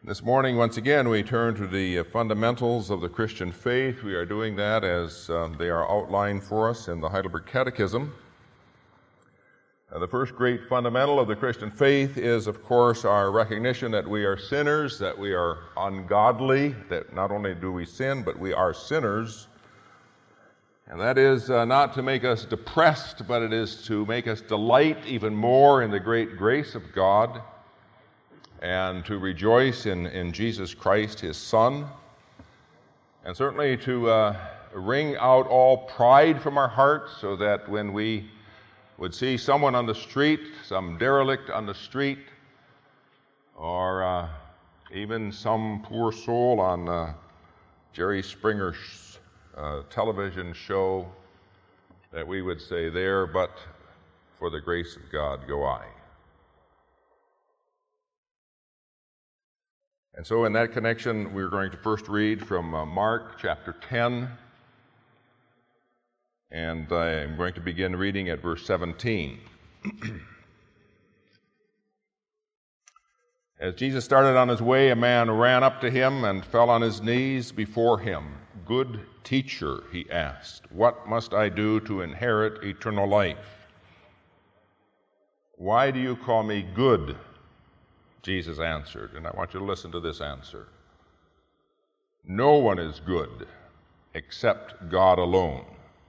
This morning, once again, we turn to the fundamentals of the Christian faith. We are doing that as they are outlined for us in the Heidelberg Catechism. The first great fundamental of the Christian faith is, of course, our recognition that we are sinners, that we are ungodly, that not only do we sin, but we are sinners. And that is not to make us depressed, but it is to make us delight even more in the great grace of God, and to rejoice in Jesus Christ, His Son, and certainly to wring out all pride from our hearts so that when we would see someone on the street, some derelict on the street, or even some poor soul on Jerry Springer's television show, that we would say, "There, but for the grace of God go I." And so in that connection, we're going to first read from Mark chapter 10, and I'm going to begin reading at verse 17. As Jesus started on his way, a man ran up to him and fell on his knees before him. "Good teacher," he asked, "what must I do to inherit eternal life?" "Why do you call me good?" Jesus answered, and I want you to listen to this answer. "No one is good except God alone.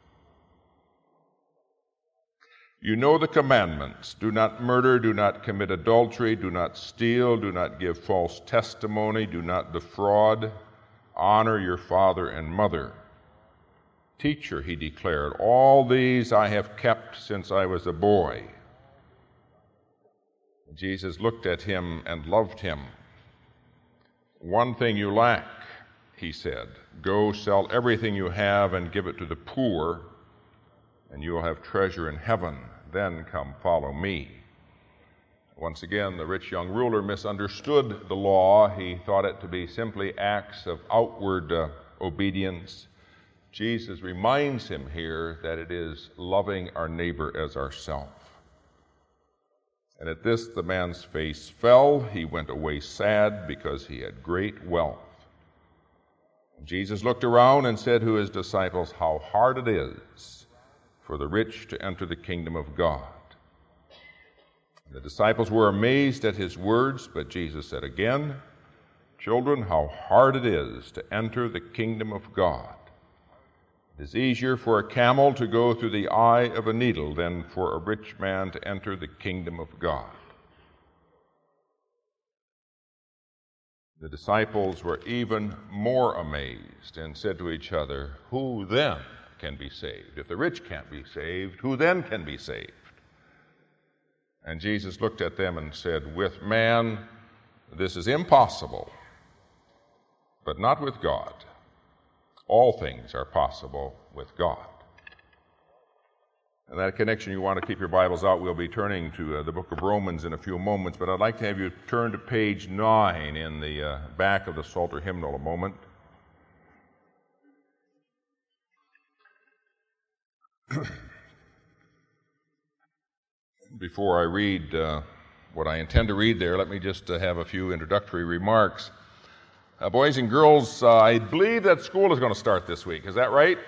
You know the commandments: do not murder, do not commit adultery, do not steal, do not give false testimony, do not defraud, honor your father and mother." "Teacher," he declared, "all these I have kept since I was a boy." Jesus looked at him and loved him. "One thing you lack," he said. "Go sell everything you have and give it to the poor, and you will have treasure in heaven. Then come follow me." Once again, the rich young ruler misunderstood the law. He thought it to be simply acts of outward obedience. Jesus reminds him here that it is loving our neighbor as ourselves. And at this the man's face fell. He went away sad because he had great wealth. Jesus looked around and said to his disciples, "How hard it is for the rich to enter the kingdom of God." The disciples were amazed at his words, but Jesus said again, "Children, how hard it is to enter the kingdom of God. It is easier for a camel to go through the eye of a needle than for a rich man to enter the kingdom of God." The disciples were even more amazed and said to each other, "Who then can be saved? If the rich can't be saved, who then can be saved?" And Jesus looked at them and said, "With man this is impossible, but not with God. All things are possible with God." In that connection, you want to keep your Bibles out. We'll be turning to the book of Romans in a few moments, but I'd like to have you turn to page 9 in the back of the Psalter hymnal a moment. Before I read what I intend to read there, let me just have a few introductory remarks. Boys and girls, I believe that school is going to start this week. Is that right?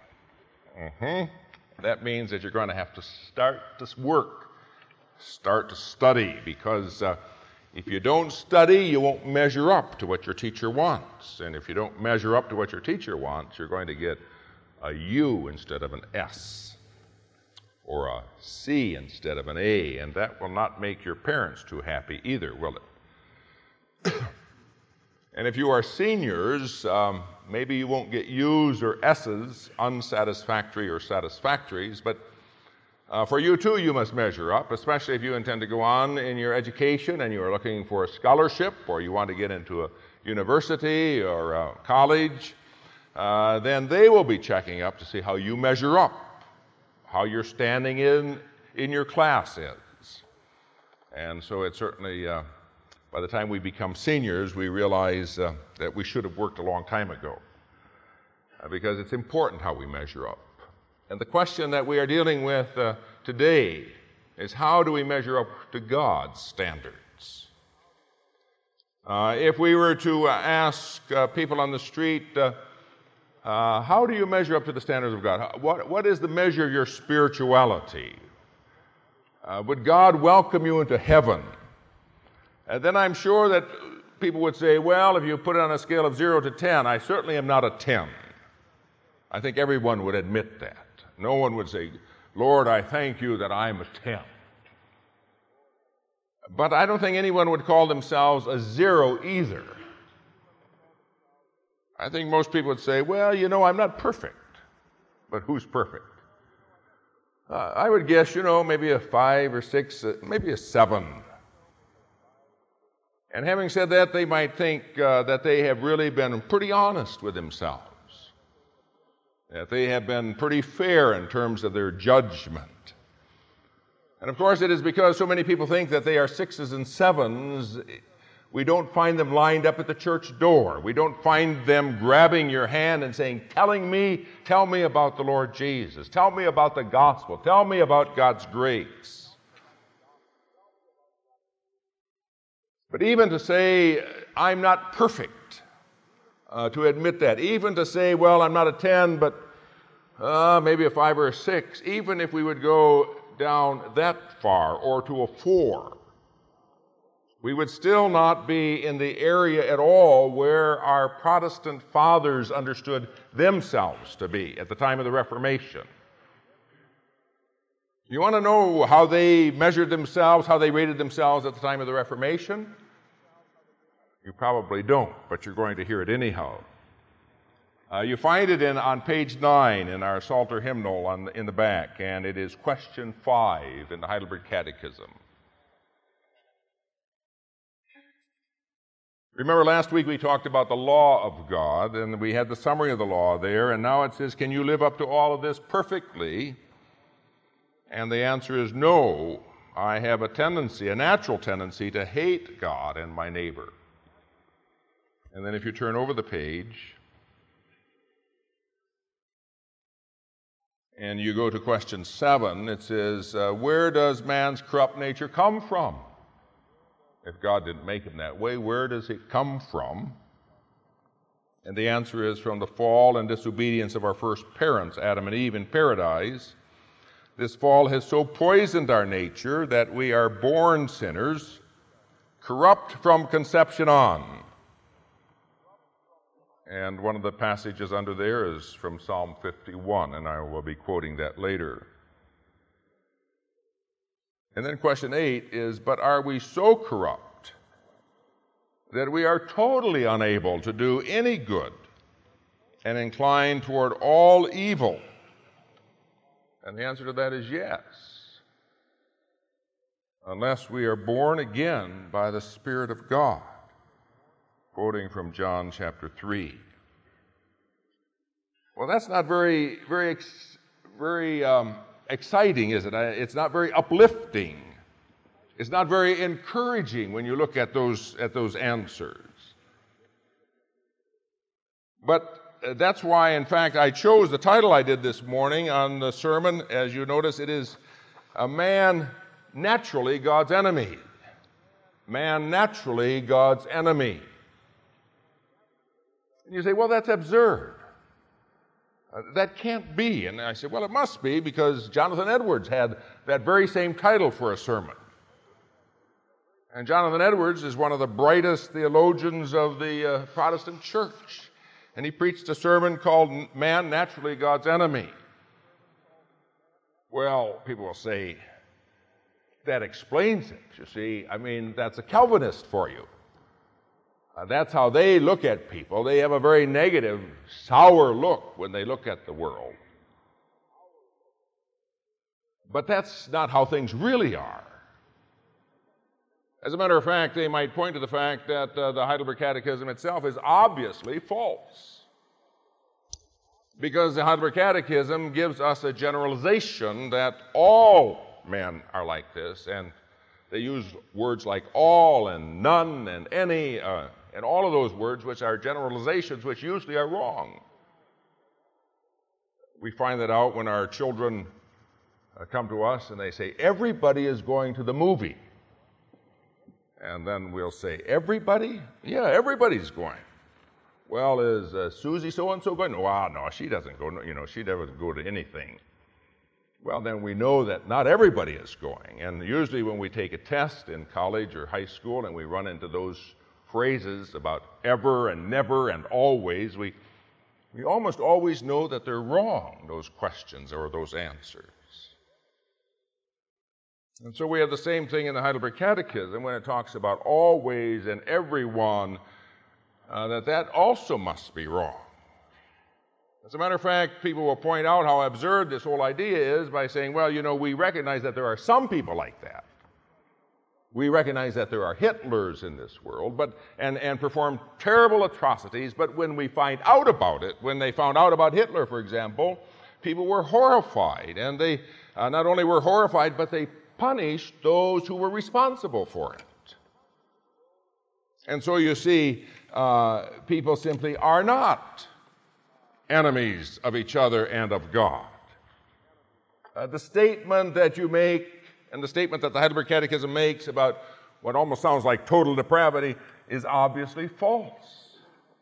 That means that you're going to have to start to work, start to study, because if you don't study, you won't measure up to what your teacher wants. And if you don't measure up to what your teacher wants, you're going to get a U instead of an S, or a C instead of an A, and that will not make your parents too happy either, will it? And if you are seniors, maybe you won't get U's or S's, unsatisfactory or satisfactories, but for you too, you must measure up, especially if you intend to go on in your education and you are looking for a scholarship, or you want to get into a university or a college. Then they will be checking up to see how you measure up, how you're standing in your class is. And so it's certainly... by the time we become seniors, we realize that we should have worked a long time ago, because it's important how we measure up. And the question that we are dealing with today is, how do we measure up to God's standards? If we were to ask people on the street, how do you measure up to the standards of God? What is the measure of your spirituality? Would God welcome you into heaven? Then I'm sure that people would say, well, if you put it on a scale of 0 to 10, I certainly am not a 10. I think everyone would admit that. No one would say, Lord, I thank you that I'm a 10. But I don't think anyone would call themselves a 0 either. I think most people would say, well, I'm not perfect. But who's perfect? I would guess, maybe a 5 or 6, maybe a 7. And having said that, they might think that they have really been pretty honest with themselves, that they have been pretty fair in terms of their judgment. And of course, it is because so many people think that they are 6s and 7s, we don't find them lined up at the church door. We don't find them grabbing your hand and saying, tell me about the Lord Jesus. Tell me about the gospel. Tell me about God's grace. But even to say, I'm not perfect, to admit that, even to say, well, I'm not a 10, but maybe a 5 or a 6, even if we would go down that far, or to a 4, we would still not be in the area at all where our Protestant fathers understood themselves to be at the time of the Reformation. You want to know how they measured themselves, how they rated themselves at the time of the Reformation? You probably don't, but you're going to hear it anyhow. You find it on page 9 in our Psalter hymnal in the back, and it is question 5 in the Heidelberg Catechism. Remember last week we talked about the law of God, and we had the summary of the law there, and now it says, can you live up to all of this perfectly? And the answer is no. I have a natural tendency to hate God and my neighbor. And then if you turn over the page and you go to question 7, it says, where does man's corrupt nature come from? If God didn't make him that way, where does it come from? And the answer is from the fall and disobedience of our first parents, Adam and Eve, in paradise. This fall has so poisoned our nature that we are born sinners, corrupt from conception on. And one of the passages under there is from Psalm 51, and I will be quoting that later. And then question 8 is, but are we so corrupt that we are totally unable to do any good and inclined toward all evil? And the answer to that is yes, unless we are born again by the Spirit of God, quoting from John chapter 3. Well, that's not very exciting, is it? It's not very uplifting. It's not very encouraging when you look at those answers. But that's why, in fact, I chose the title I did this morning on the sermon. As you notice, it is A Man Naturally God's Enemy. Man naturally God's enemy. And you say, well, that's absurd. That can't be. And I said, well, it must be, because Jonathan Edwards had that very same title for a sermon. And Jonathan Edwards is one of the brightest theologians of the Protestant church. And he preached a sermon called Man Naturally God's Enemy. Well, people will say, that explains it. You see, that's a Calvinist for you. That's how they look at people. They have a very negative, sour look when they look at the world. But that's not how things really are. As a matter of fact, they might point to the fact that the Heidelberg Catechism itself is obviously false. Because the Heidelberg Catechism gives us a generalization that all men are like this, and they use words like all and none and any, and all of those words which are generalizations which usually are wrong. We find that out when our children come to us and they say, everybody is going to the movie. And then we'll say, everybody? Yeah, everybody's going. Well, is Susie so-and-so going? Well, no, she doesn't go. She doesn't go to anything. Well, then we know that not everybody is going. And usually when we take a test in college or high school and we run into those phrases about ever and never and always, we almost always know that they're wrong, those questions or those answers. And so we have the same thing in the Heidelberg Catechism when it talks about always and everyone, that also must be wrong. As a matter of fact, people will point out how absurd this whole idea is by saying, well, we recognize that there are some people like that. We recognize that there are Hitlers in this world, and perform terrible atrocities, but when we find out about it, when they found out about Hitler, for example, people were horrified, and they not only were horrified, but they punished those who were responsible for it. And so you see, people simply are not enemies of each other and of God. The statement that you make and the statement that the Heidelberg Catechism makes about what almost sounds like total depravity is obviously false.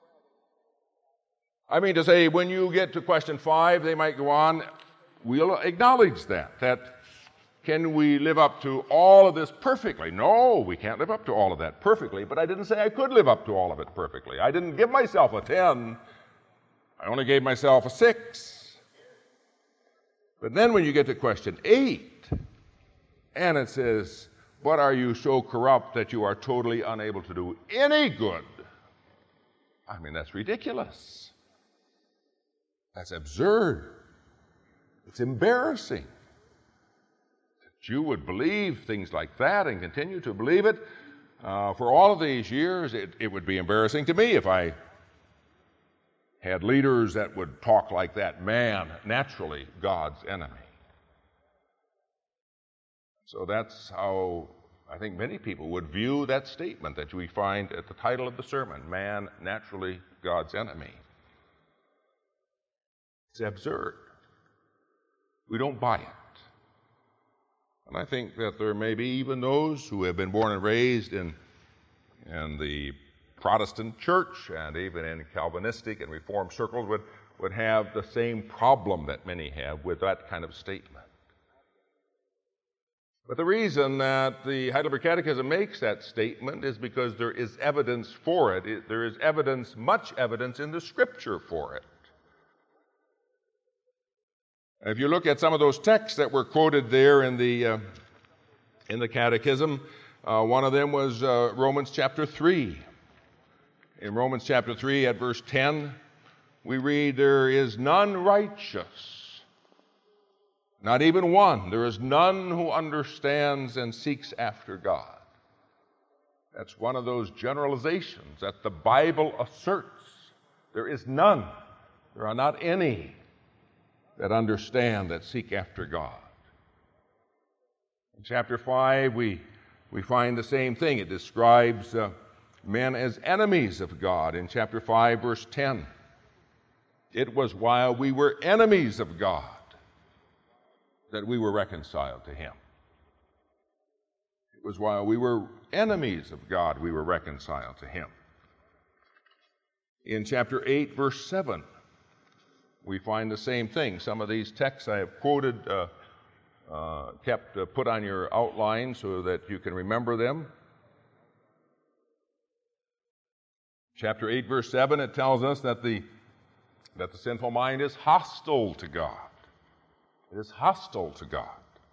I mean to say, when you get to question 5, they might go on, we'll acknowledge that can we live up to all of this perfectly? No, we can't live up to all of that perfectly, but I didn't say I could live up to all of it perfectly. I didn't give myself a 10. I only gave myself a 6. But then when you get to question 8, and it says, but are you so corrupt that you are totally unable to do any good? I mean, that's ridiculous. That's absurd. It's embarrassing that you would believe things like that and continue to believe it. For all of these years, it would be embarrassing to me if I had leaders that would talk like that. Man, naturally, God's enemy. So that's how I think many people would view that statement that we find at the title of the sermon, man, naturally, God's enemy. It's absurd. We don't buy it. And I think that there may be even those who have been born and raised in the Protestant church and even in Calvinistic and Reformed circles would have the same problem that many have with that kind of statement. But the reason that the Heidelberg Catechism makes that statement is because there is evidence for it. There is evidence, much evidence in the Scripture for it. If you look at some of those texts that were quoted there in the Catechism, one of them was Romans chapter 3. In Romans chapter 3 at verse 10, we read, there is none righteous, not even one. There is none who understands and seeks after God. That's one of those generalizations that the Bible asserts. There is none. There are not any that understand, that seek after God. In chapter 5, we find the same thing. It describes men as enemies of God. In chapter 5, verse 10, it was while we were enemies of God that we were reconciled to Him. It was while we were enemies of God we were reconciled to Him. In chapter 8, verse 7, we find the same thing. Some of these texts I have quoted, put on your outline so that you can remember them. Chapter 8, verse 7, it tells us that the sinful mind is hostile to God. It is hostile to God.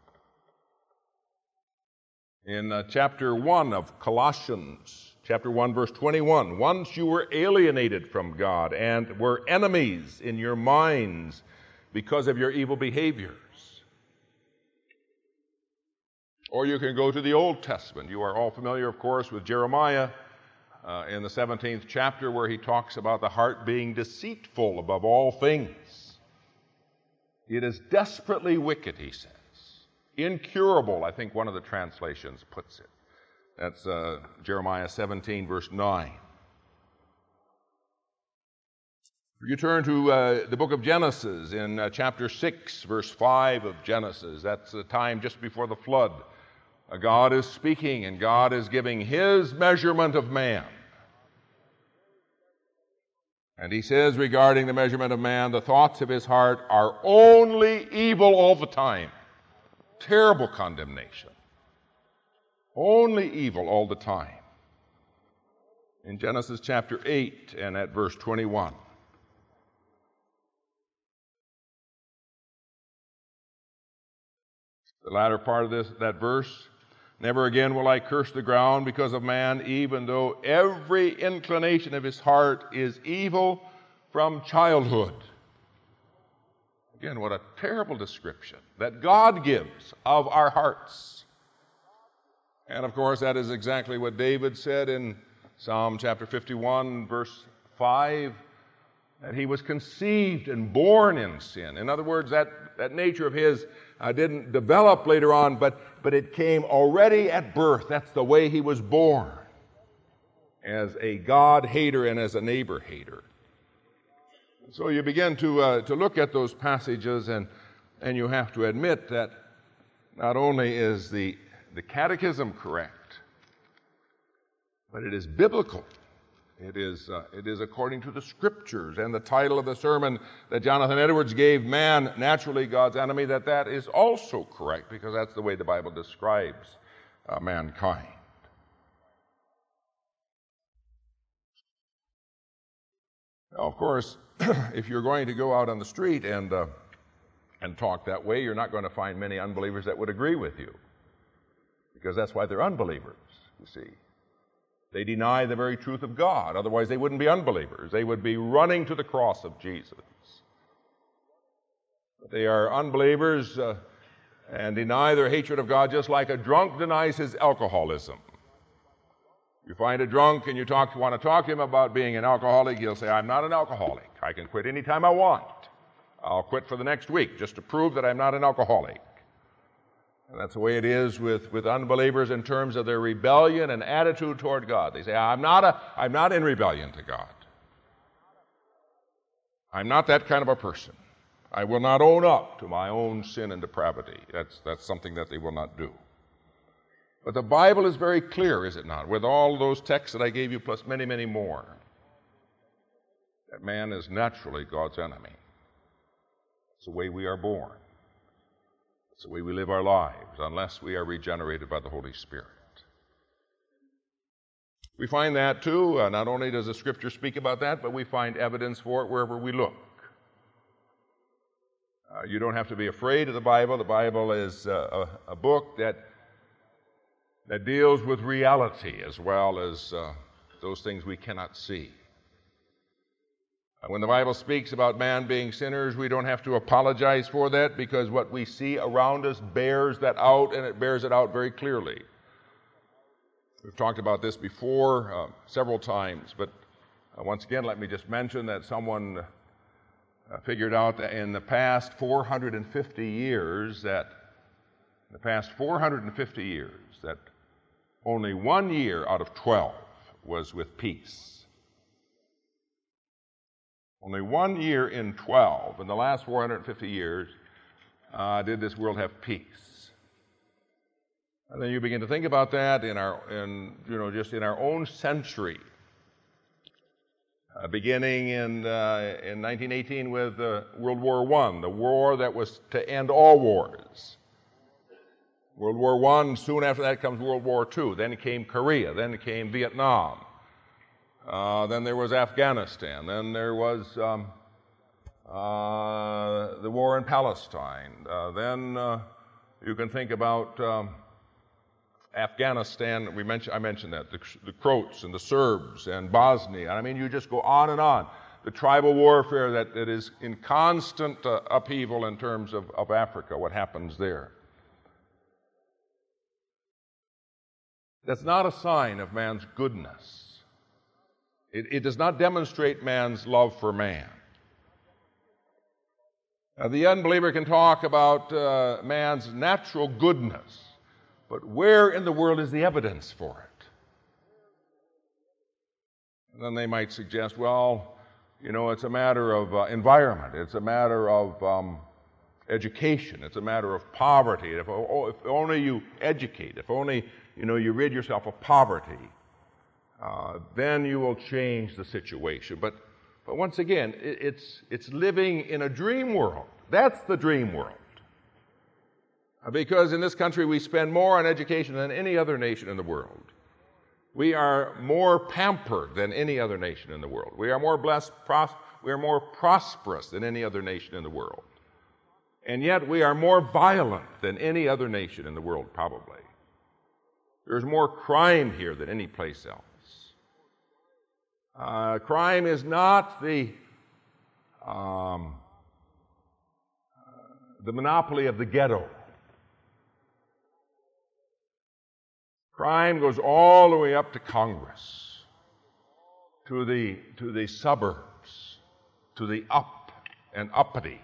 In chapter 1 of Colossians, chapter 1, verse 21, once you were alienated from God and were enemies in your minds because of your evil behaviors. Or you can go to the Old Testament. You are all familiar, of course, with Jeremiah in the 17th chapter where he talks about the heart being deceitful above all things. It is desperately wicked, he says. Incurable, I think one of the translations puts it. That's Jeremiah 17, verse 9. You turn to the book of Genesis in chapter 6, verse 5 of Genesis. That's the time just before the flood. God is speaking, and God is giving His measurement of man. And He says regarding the measurement of man, the thoughts of his heart are only evil all the time. Terrible condemnation. Only evil all the time. In Genesis chapter 8 and at verse 21. The latter part of that verse, never again will I curse the ground because of man, even though every inclination of his heart is evil from childhood. Again, what a terrible description that God gives of our hearts. And of course, that is exactly what David said in Psalm chapter 51, verse 5, that he was conceived and born in sin. In other words, that nature of his didn't develop later on, but it came already at birth. That's the way he was born, as a God hater and as a neighbor hater. So you begin to look at those passages, and you have to admit that not only is the catechism correct, but it is biblical. It is according to the Scriptures. And the title of the sermon that Jonathan Edwards gave, Man, Naturally God's Enemy, that is also correct, because that's the way the Bible describes mankind. Now, of course, if you're going to go out on the street and talk that way, you're not going to find many unbelievers that would agree with you, because that's why they're unbelievers, you see. They deny the very truth of God. Otherwise, they wouldn't be unbelievers. They would be running to the cross of Jesus. But they are unbelievers and deny their hatred of God, just like a drunk denies his alcoholism. You find a drunk and you want to talk to him about being an alcoholic, he'll say, I'm not an alcoholic. I can quit any time I want. I'll quit for the next week just to prove that I'm not an alcoholic. And that's the way it is with unbelievers in terms of their rebellion and attitude toward God. They say, I'm not in rebellion to God. I'm not that kind of a person. I will not own up to my own sin and depravity. That's something that they will not do. But the Bible is very clear, is it not, with all those texts that I gave you, plus many, many more, that man is naturally God's enemy. It's the way we are born. It's the way we live our lives, unless we are regenerated by the Holy Spirit. We find that, too. Not only does the Scripture speak about that, but we find evidence for it wherever we look. You don't have to be afraid of the Bible. The Bible is a book that deals with reality as well as those things we cannot see. When the Bible speaks about man being sinners, we don't have to apologize for that, because what we see around us bears that out, and it bears it out very clearly. We've talked about this before several times, but once again, let me just mention that someone figured out that in the past 450 years, that only 1 year out of 12 was with peace. Only 1 year in 12, in the last 450 years, did this world have peace. And then you begin to think about that just in our own century, beginning in 1918 with World War I, the war that was to end all wars. World War I, soon after that comes World War II. Then came Korea. Then came Vietnam. Then there was Afghanistan. Then there was the war in Palestine. Then you can think about Afghanistan. I mentioned that, the Croats and the Serbs and Bosnia. I mean, you just go on and on. The tribal warfare that is in constant upheaval in terms of Africa, what happens there. That's not a sign of man's goodness. It does not demonstrate man's love for man. The unbeliever can talk about man's natural goodness, but where in the world is the evidence for it? And then they might suggest, well, it's a matter of environment. It's a matter of education. It's a matter of poverty. If only you educate, if only you rid yourself of poverty, then you will change the situation. But once again, it's living in a dream world. That's the dream world. Because in this country we spend more on education than any other nation in the world. We are more pampered than any other nation in the world. We are more blessed, we are more prosperous than any other nation in the world. And yet we are more violent than any other nation in the world, probably. There's more crime here than any place else. Crime is not the monopoly of the ghetto. Crime goes all the way up to Congress, to the suburbs, to the up and uppity,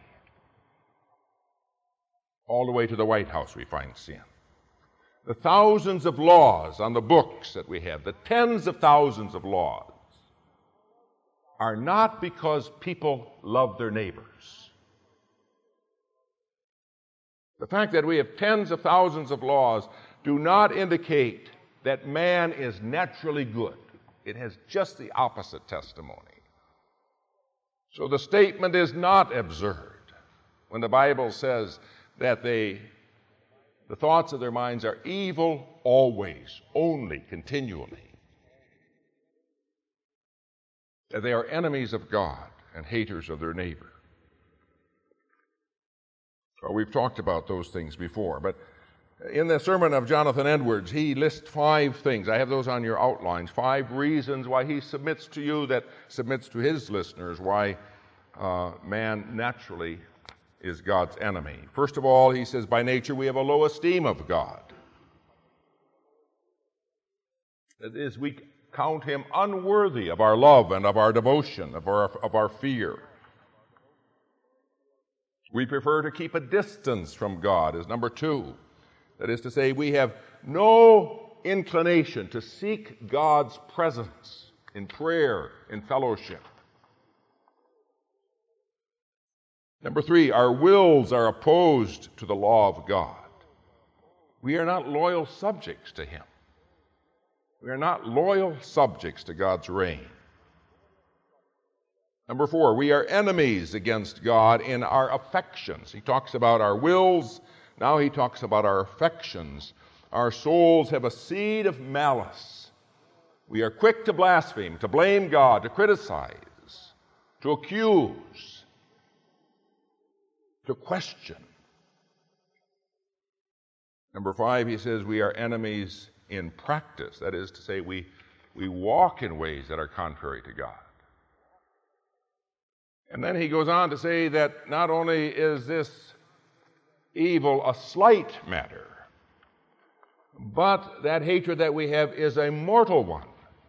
all the way to the White House we find sin. The thousands of laws on the books that we have, the tens of thousands of laws, are not because people love their neighbors. The fact that we have tens of thousands of laws do not indicate that man is naturally good. It has just the opposite testimony. So the statement is not absurd when the Bible says that the thoughts of their minds are evil always, only, continually. That they are enemies of God and haters of their neighbor. Well, we've talked about those things before, but in the sermon of Jonathan Edwards, he lists 5 things. I have those on your outlines. 5 reasons why he submits to you, that submits to his listeners, why man naturally is God's enemy. First of all, he says, by nature we have a low esteem of God. That is, we count him unworthy of our love and of our devotion, of our fear. We prefer to keep a distance from God, is number 2. That is to say, we have no inclination to seek God's presence in prayer, in fellowship. Number 3, our wills are opposed to the law of God. We are not loyal subjects to him. We are not loyal subjects to God's reign. Number 4, we are enemies against God in our affections. He talks about our wills. Now he talks about our affections. Our souls have a seed of malice. We are quick to blaspheme, to blame God, to criticize, to accuse, to question. Number 5, he says we are enemies in practice. That is to say, we walk in ways that are contrary to God. And then he goes on to say that not only is this evil a slight matter, but that hatred that we have is a mortal one.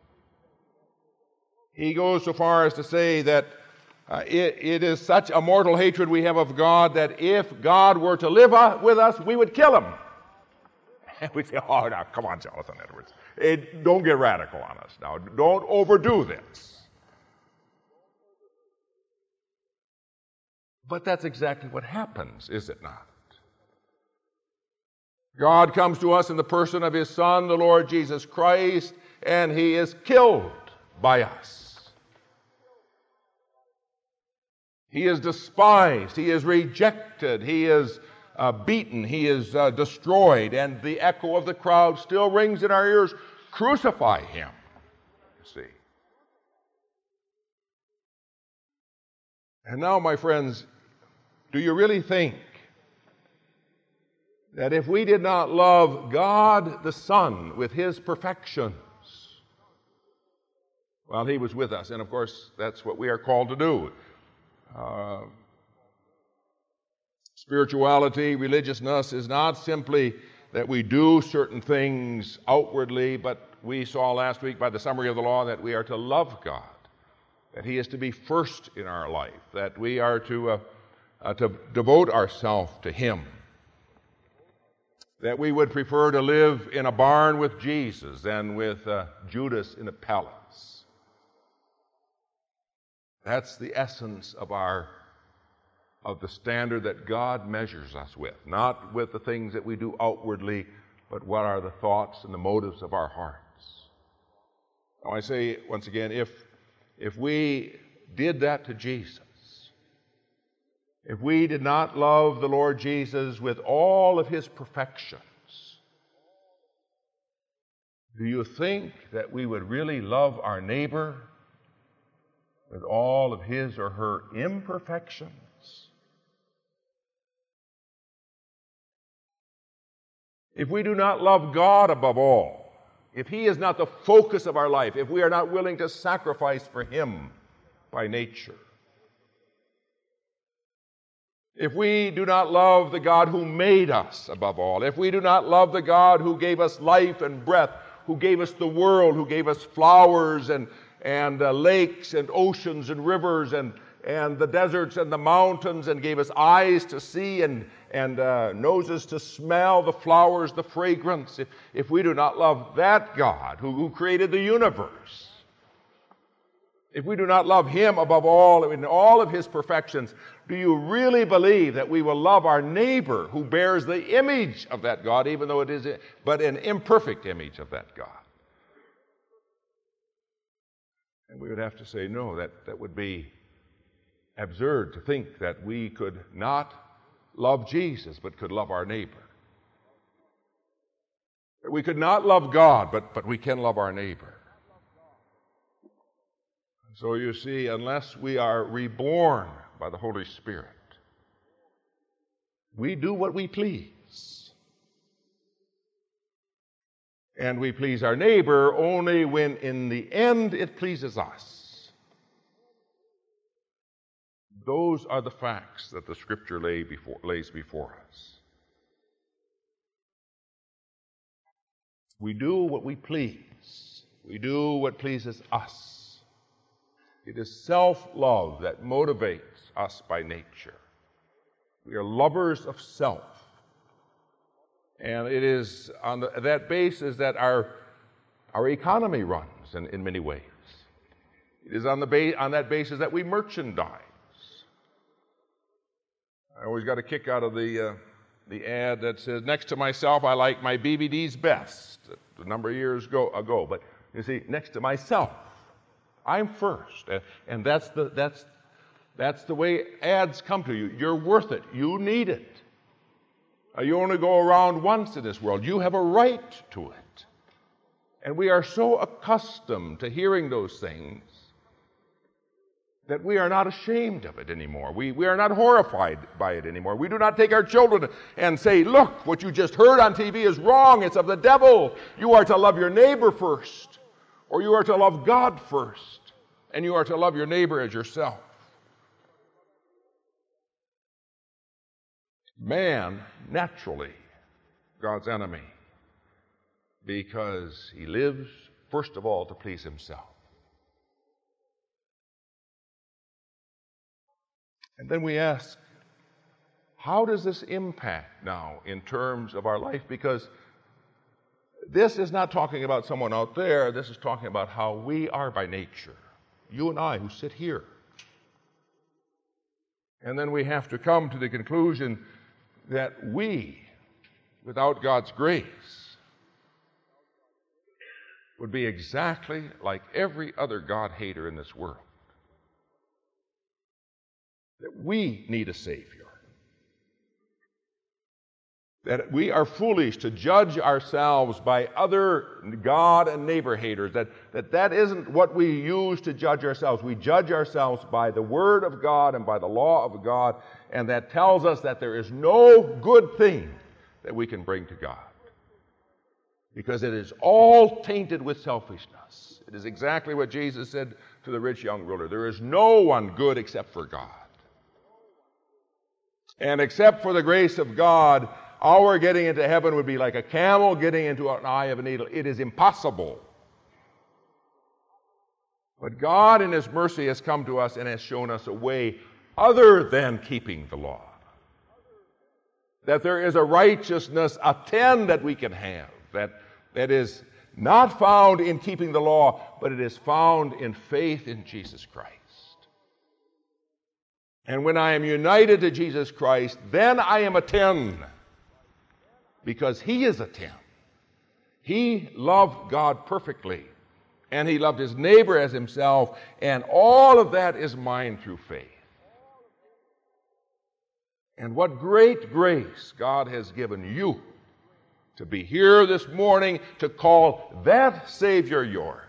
He goes so far as to say that it is such a mortal hatred we have of God that if God were to live with us, we would kill him. And we say, oh, now, come on, Jonathan Edwards. Don't get radical on us now. Don't overdo this. But that's exactly what happens, is it not? God comes to us in the person of his Son, the Lord Jesus Christ, and he is killed by us. He is despised, he is rejected, he is beaten, he is destroyed, and the echo of the crowd still rings in our ears, crucify him, you see. And now, my friends, do you really think that if we did not love God the Son with his perfections, well, he was with us, and of course that's what we are called to do. Spirituality, religiousness is not simply that we do certain things outwardly, but we saw last week by the summary of the law that we are to love God, that he is to be first in our life, that we are to devote ourselves to him, that we would prefer to live in a barn with Jesus than with Judas in a palace. That's the essence of our of the standard that God measures us with, not with the things that we do outwardly, but what are the thoughts and the motives of our hearts. Now I say once again, if we did that to Jesus, if we did not love the Lord Jesus with all of his perfections, do you think that we would really love our neighbor with all of his or her imperfections? If we do not love God above all, if he is not the focus of our life, if we are not willing to sacrifice for him by nature, if we do not love the God who made us above all, if we do not love the God who gave us life and breath, who gave us the world, who gave us flowers and lakes and oceans and rivers and the deserts and the mountains, and gave us eyes to see and noses to smell the flowers, the fragrance, if we do not love that God who created the universe, if we do not love him above all, in all of his perfections, do you really believe that we will love our neighbor who bears the image of that God, even though it is but an imperfect image of that God? And we would have to say, no, that would be absurd to think that we could not love Jesus but could love our neighbor. That we could not love God, but we can love our neighbor. So you see, unless we are reborn by the Holy Spirit, we do what we please. And we please our neighbor only when in the end it pleases us. Those are the facts that the Scripture lays before us. We do what we please. We do what pleases us. It is self-love that motivates us by nature. We are lovers of self. And it is on that basis that our economy runs in many ways. It is on that basis that we merchandise. I always got a kick out of the ad that says, next to myself, I like my BBDs best, a number of years ago. But you see, next to myself, I'm first. And that's the way ads come to you. You're worth it. You need it. You only go around once in this world. You have a right to it. And we are so accustomed to hearing those things that we are not ashamed of it anymore. We are not horrified by it anymore. We do not take our children and say, look, what you just heard on TV is wrong. It's of the devil. You are to love your neighbor first, or you are to love God first, and you are to love your neighbor as yourself. Man, naturally, God's enemy, because he lives, first of all, to please himself. And then we ask, how does this impact now in terms of our life? Because this is not talking about someone out there. This is talking about how we are by nature. You and I who sit here. And then we have to come to the conclusion that we, without God's grace, would be exactly like every other God-hater in this world. That we need a Savior. That we are foolish to judge ourselves by other God and neighbor haters. That isn't what we use to judge ourselves. We judge ourselves by the Word of God and by the law of God, and that tells us that there is no good thing that we can bring to God. Because it is all tainted with selfishness. It is exactly what Jesus said to the rich young ruler. There is no one good except for God. And except for the grace of God, our getting into heaven would be like a camel getting into an eye of a needle. It is impossible. But God in His mercy has come to us and has shown us a way other than keeping the law. That there is a righteousness, a 10 that we can have, that is not found in keeping the law, but it is found in faith in Jesus Christ. And when I am united to Jesus Christ, then I am a 10, because He is a 10. He loved God perfectly, and He loved His neighbor as Himself, and all of that is mine through faith. And what great grace God has given you to be here this morning to call that Savior yours.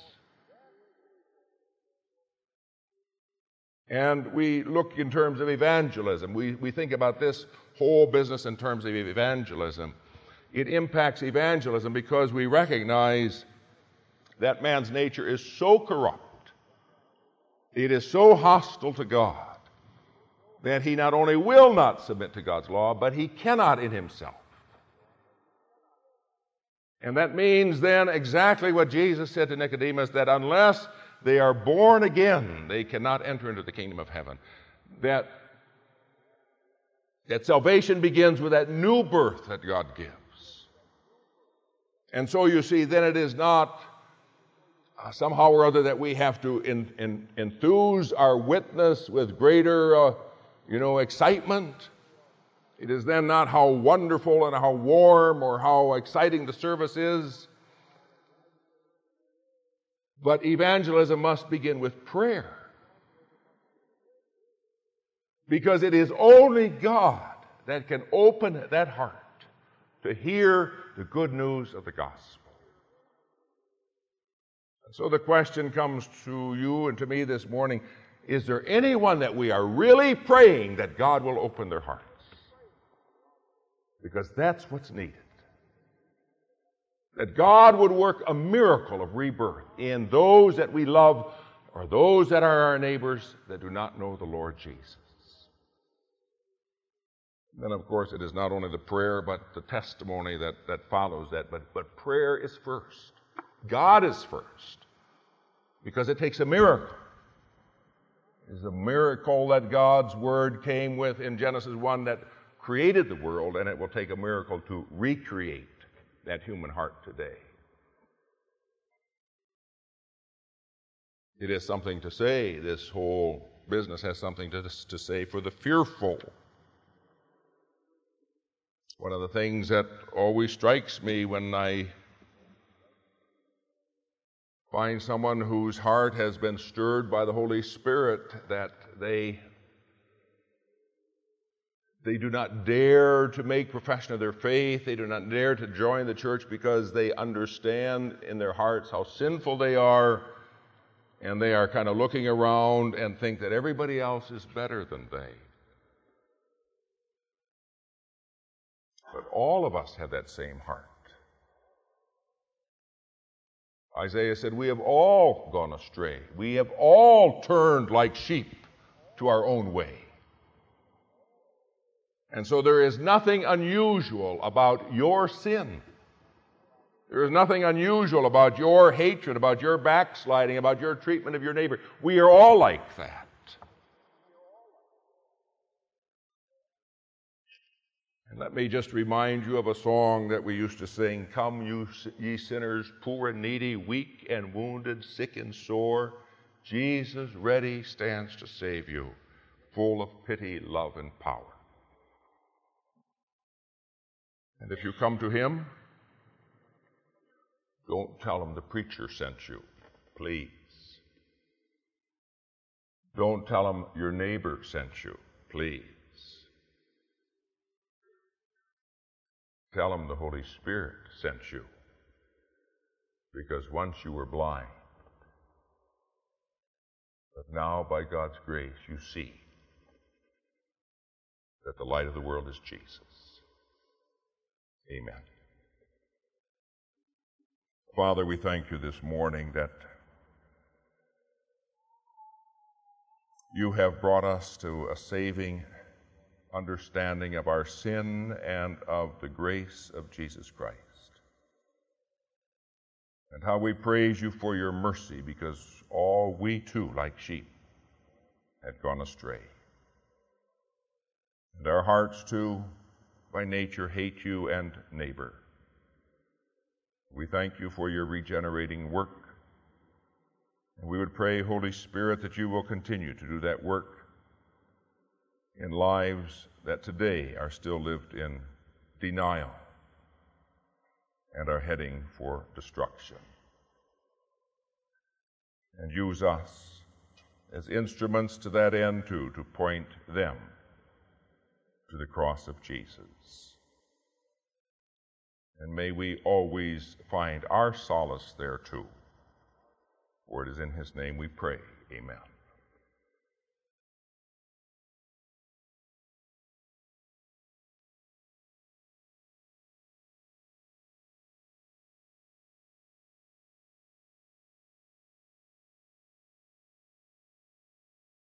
And we look in terms of evangelism. We think about this whole business in terms of evangelism. It impacts evangelism because we recognize that man's nature is so corrupt, it is so hostile to God, that he not only will not submit to God's law, but he cannot in himself. And that means then exactly what Jesus said to Nicodemus, that unless they are born again, they cannot enter into the kingdom of heaven. That salvation begins with that new birth that God gives. And so you see, then it is not somehow or other that we have to enthuse our witness with greater, excitement. It is then not how wonderful and how warm or how exciting the service is. But evangelism must begin with prayer. Because it is only God that can open that heart to hear the good news of the gospel. And so the question comes to you and to me this morning, is there anyone that we are really praying that God will open their hearts? Because that's what's needed. That God would work a miracle of rebirth in those that we love or those that are our neighbors that do not know the Lord Jesus. Then, of course, it is not only the prayer but the testimony that follows that. But prayer is first. God is first. Because it takes a miracle. It is a miracle that God's Word came with in Genesis 1 that created the world, and it will take a miracle to recreate that human heart today. It is something to say, this whole business has something to say for the fearful. One of the things that always strikes me when I find someone whose heart has been stirred by the Holy Spirit, that they do not dare to make profession of their faith. They do not dare to join the church because they understand in their hearts how sinful they are, and they are kind of looking around and think that everybody else is better than they. But all of us have that same heart. Isaiah said, we have all gone astray. We have all turned like sheep to our own way. And so there is nothing unusual about your sin. There is nothing unusual about your hatred, about your backsliding, about your treatment of your neighbor. We are all like that. And let me just remind you of a song that we used to sing, "Come, ye sinners, poor and needy, weak and wounded, sick and sore. Jesus ready stands to save you, full of pity, love, and power." And if you come to Him, don't tell Him the preacher sent you, please. Don't tell Him your neighbor sent you, please. Tell Him the Holy Spirit sent you, because once you were blind, but now by God's grace you see that the light of the world is Jesus. Amen. Father, we thank you this morning that you have brought us to a saving understanding of our sin and of the grace of Jesus Christ. And how we praise you for your mercy, because all we too, like sheep, had gone astray. And our hearts too, by nature, hate you and neighbor. We thank you for your regenerating work. And we would pray, Holy Spirit, that you will continue to do that work in lives that today are still lived in denial and are heading for destruction. And use us as instruments to that end to point them to the cross of Jesus. And may we always find our solace there too. For it is in his name we pray. Amen.